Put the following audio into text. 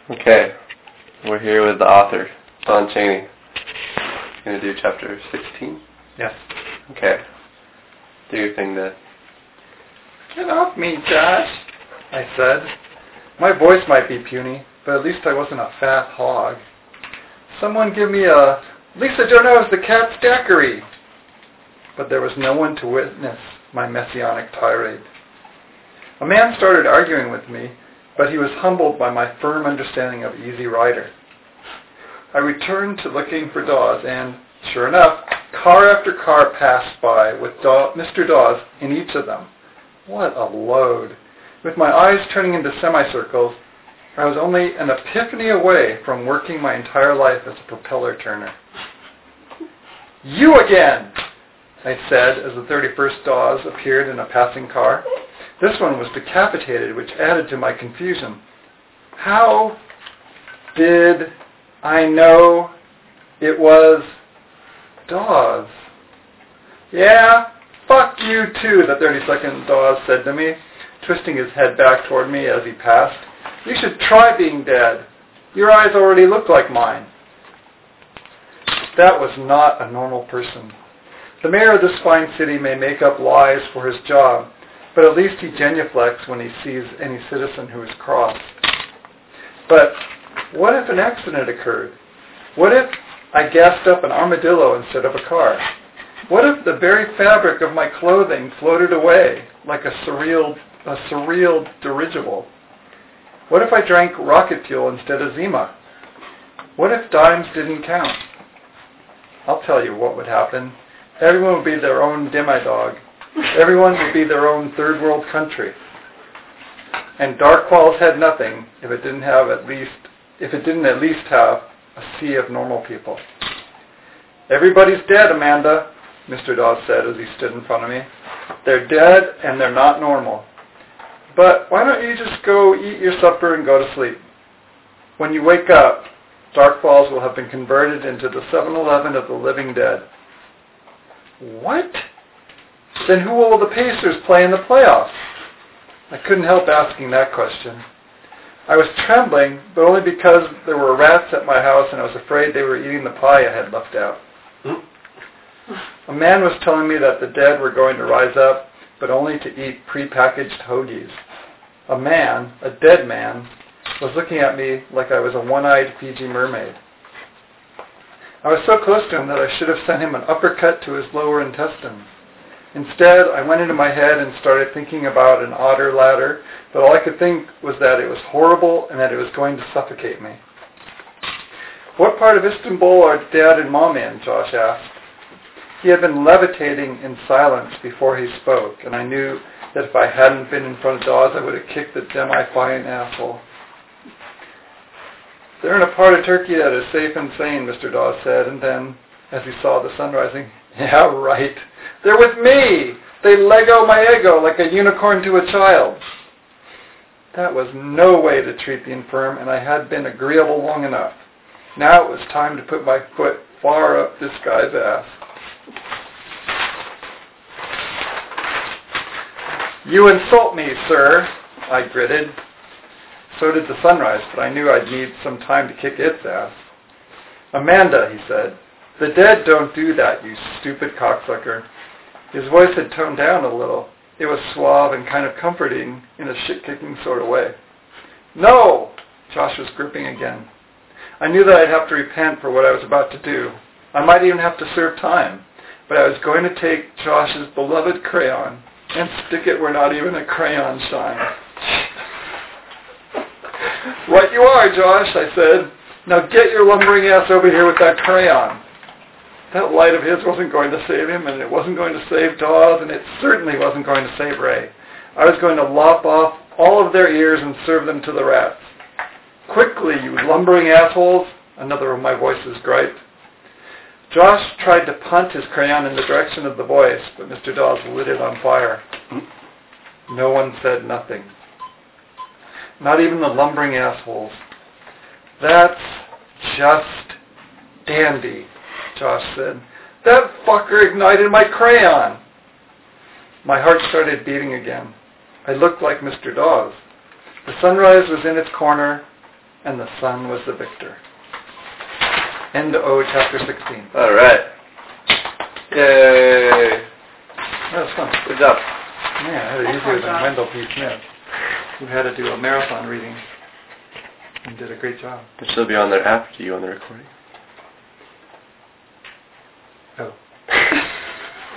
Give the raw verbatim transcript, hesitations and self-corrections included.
Okay, we're here with the author, Don Cheney. Going to do chapter sixteen? Yes. Okay. Do your thing, Dad. Get off me, Josh, I said. My voice might be puny, but at least I wasn't a fat hog. Someone give me a Lisa Jones the Cat's daiquiri. But there was no one to witness my messianic tirade. A man started arguing with me, but he was humbled by my firm understanding of Easy Rider. I returned to looking for Dawes, and, sure enough, car after car passed by with Daw- Mister Dawes in each of them. What a load! With my eyes turning into semicircles, I was only an epiphany away from working my entire life as a propeller turner. You again! I said as the thirty-first Dawes appeared in a passing car. This one was decapitated, which added to my confusion. How did I know it was Dawes? Yeah, fuck you too, the thirty-second Dawes said to me, twisting his head back toward me as he passed. You should try being dead. Your eyes already look like mine. That was not a normal person. The mayor of this fine city may make up lies for his job, but at least he genuflects when he sees any citizen who is cross. But what if an accident occurred? What if I gassed up an armadillo instead of a car? What if the very fabric of my clothing floated away like a surreal, a surreal dirigible? What if I drank rocket fuel instead of Zima? What if dimes didn't count? I'll tell you what would happen. Everyone would be their own demidog. Everyone would be their own third world country. And Dark Falls had nothing if it didn't have at least if it didn't at least have a sea of normal people. Everybody's dead, Amanda, Mister Dawes said as he stood in front of me. They're dead and they're not normal. But why don't you just go eat your supper and go to sleep? When you wake up, Dark Falls will have been converted into the seven eleven of the living dead. What? Then who will the Pacers play in the playoffs? I couldn't help asking that question. I was trembling, but only because there were rats at my house and I was afraid they were eating the pie I had left out. A man was telling me that the dead were going to rise up, but only to eat prepackaged hoagies. A man, a dead man, was looking at me like I was a one-eyed Fiji mermaid. I was so close to him that I should have sent him an uppercut to his lower intestines. Instead, I went into my head and started thinking about an otter ladder, but all I could think was that it was horrible and that it was going to suffocate me. What part of Istanbul are Dad and Mom in? Josh asked. He had been levitating in silence before he spoke, and I knew that if I hadn't been in front of Dawes, I would have kicked the demi-fine asshole. They're in a part of Turkey that is safe and sane, Mister Dawes said, and then, as he saw the sun rising, yeah, right. They're with me! They Lego my ego like a unicorn to a child. That was no way to treat the infirm, and I had been agreeable long enough. Now it was time to put my foot far up this guy's ass. You insult me, sir, I gritted. So did the sunrise, but I knew I'd need some time to kick its ass. Amanda, he said, the dead don't do that, you stupid cocksucker. His voice had toned down a little. It was suave and kind of comforting in a shit-kicking sort of way. No! Josh was gripping again. I knew that I'd have to repent for what I was about to do. I might even have to serve time, but I was going to take Josh's beloved crayon and stick it where not even a crayon shines. Right you are, Josh, I said. Now get your lumbering ass over here with that crayon. That light of his wasn't going to save him, and it wasn't going to save Dawes, and it certainly wasn't going to save Ray. I was going to lop off all of their ears and serve them to the rats. Quickly, you lumbering assholes, another of my voices griped. Josh tried to punt his crayon in the direction of the voice, but Mister Dawes lit it on fire. No one said nothing. Not even the lumbering assholes. That's just dandy, Josh said. That fucker ignited my crayon. My heart started beating again. I looked like Mister Dawes. The sunrise was in its corner, and the Son was the victor. End O, chapter sixteen. All right. Yay! That was fun. Good job. Yeah, I had it easier than Wendell P. Smith, who had to do a marathon reading and did a great job. It should be on there after you on the recording. Oh.